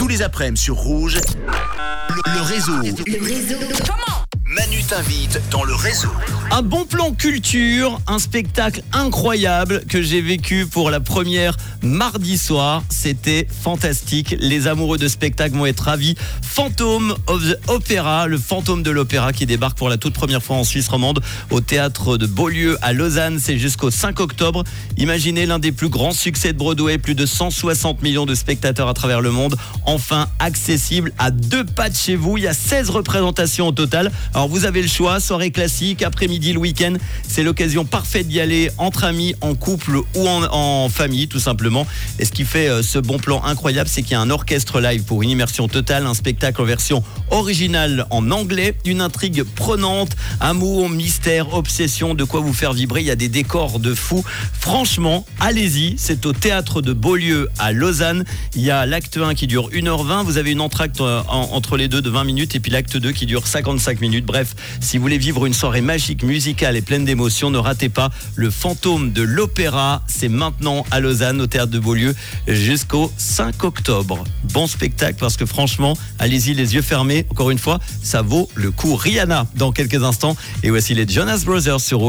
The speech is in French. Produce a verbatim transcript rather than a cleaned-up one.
Tous les après-midi sur Rouge, le, le réseau. Le réseau. Comment ? Manu t'invite dans le réseau. Un bon plan culture, un spectacle incroyable que j'ai vécu pour la première mardi soir. C'était fantastique. Les amoureux de spectacle vont être ravis. Phantom of the Opera, le fantôme de l'opéra qui débarque pour la toute première fois en Suisse romande au théâtre de Beaulieu à Lausanne. C'est jusqu'au cinq octobre. Imaginez l'un des plus grands succès de Broadway, plus de cent soixante millions de spectateurs à travers le monde. Enfin accessible à deux pas de chez vous. Il y a seize représentations au total. Alors vous avez le choix, soirée classique, après-midi, le week-end. C'est l'occasion parfaite d'y aller entre amis, en couple ou en, en famille tout simplement. Et ce qui fait euh, ce bon plan incroyable, c'est qu'il y a un orchestre live pour une immersion totale, un spectacle en version originale en anglais, une intrigue prenante, amour, mystère, obsession, de quoi vous faire vibrer. Il y a des décors de fou. Franchement, allez-y, c'est au théâtre de Beaulieu à Lausanne. Il y a l'acte un qui dure une heure vingt. Vous avez une entracte euh, en, entre les deux de vingt minutes et puis l'acte deux qui dure cinquante-cinq minutes. Bref, si vous voulez vivre une soirée magique, musicale et pleine d'émotions, ne ratez pas le fantôme de l'opéra. C'est maintenant à Lausanne, au théâtre de Beaulieu, jusqu'au cinq octobre. Bon spectacle parce que franchement, allez-y les yeux fermés. Encore une fois, ça vaut le coup. Rihanna dans quelques instants. Et voici les Jonas Brothers sur